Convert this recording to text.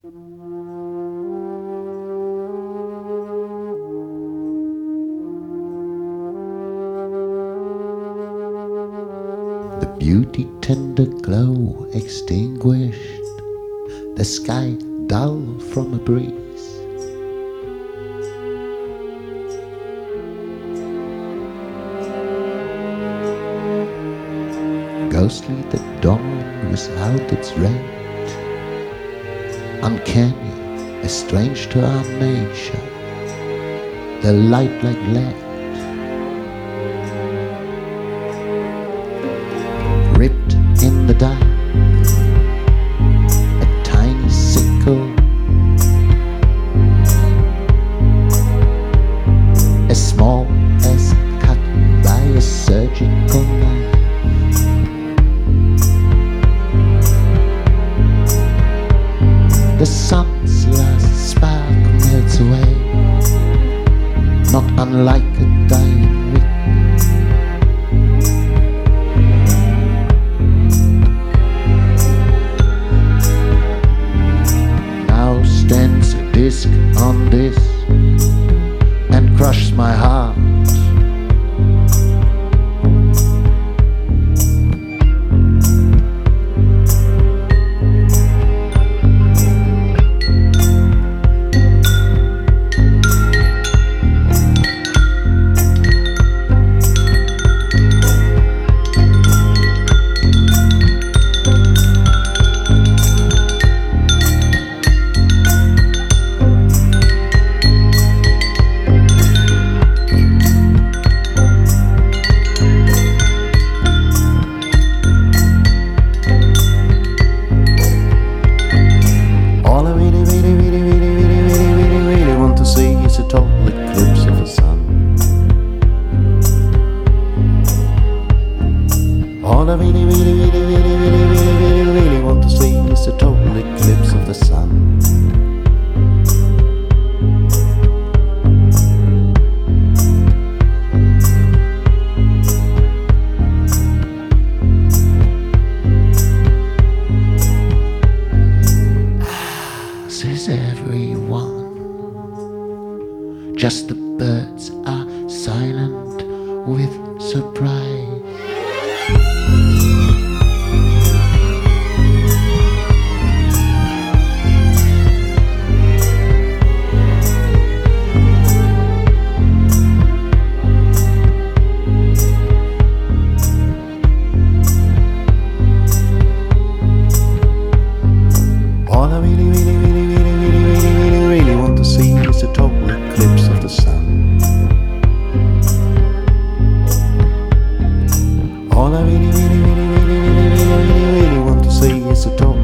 The beauty tender glow extinguished, the sky dull from a breeze. Ghostly the dawn without its rent, uncanny, strange to our nature, the light like lead, ripped in the dark, a tiny sickle, as small as cut by a surgical knife. The sun's last spark melts away, not unlike a dying wick. Now stands a disc on this and crushes my heart. Total eclipse of the sun. All I really want to see is a total eclipse of the sun. Says everyone. Just the birds are silent with surprise. All I really want to see is a total eclipse of the sun. All I really want to see is a total